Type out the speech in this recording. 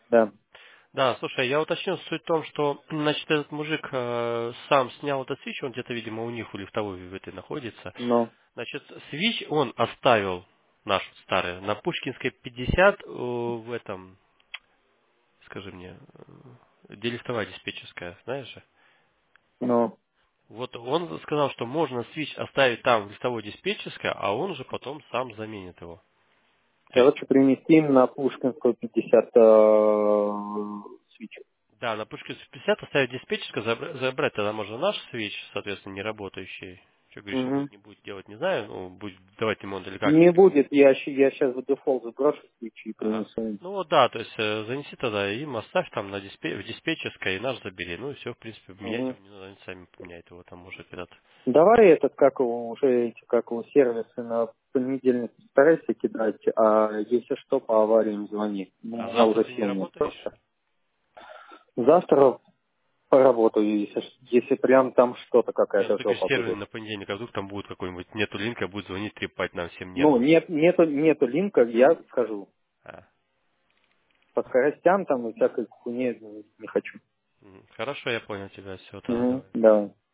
Да. Да, слушай, я уточнил суть в том, что, значит, этот мужик сам снял этот свич, он где-то, видимо, у них у лифтовой в этой находится. Но, Значит, свич он оставил наш старый на Пушкинской 50 в этом, скажи мне, где лифтовая диспетчерская, знаешь же? но. Вот он сказал, что можно свич оставить там в листовой диспетчерской, а он уже потом сам заменит его. То есть, Короче, принести на Пушкинскую 50 свечу. да, на Пушкинской 50 оставить диспетчерскую, забрать тогда можно наш свич, соответственно, не работающий. Что, говоришь, Угу. будет, не будет делать, не знаю, ну, будет давать ремонт или как. Не будет, я сейчас в дефолт сброшу свечи и Ага. принесу им. Ну вот да, то есть занеси тогда им, оставь там на в диспетчерской и наш забери. Ну и все, в принципе, менять Угу. его не надо, они сами поменяют его там уже когда-то. Давай этот, как его, уже эти, как его, сервисы на понедельник старайся кидать, а если что, по авариям звони. Ну, у А меня завтра уже ты не сил нет работаешь? просто. Завтра поработаю, если прям там что-то, Не, ну какая-то ты говоришь, жопа серверный будет. на понедельник, а вдруг там будет какой-нибудь, нету линка, будет звонить, трепать нам всем Ну, нервы. нету линка, я скажу. А, По скоростям там и всякой хуйне не хочу. хорошо, я понял тебя, все, тогда Угу, давай. да.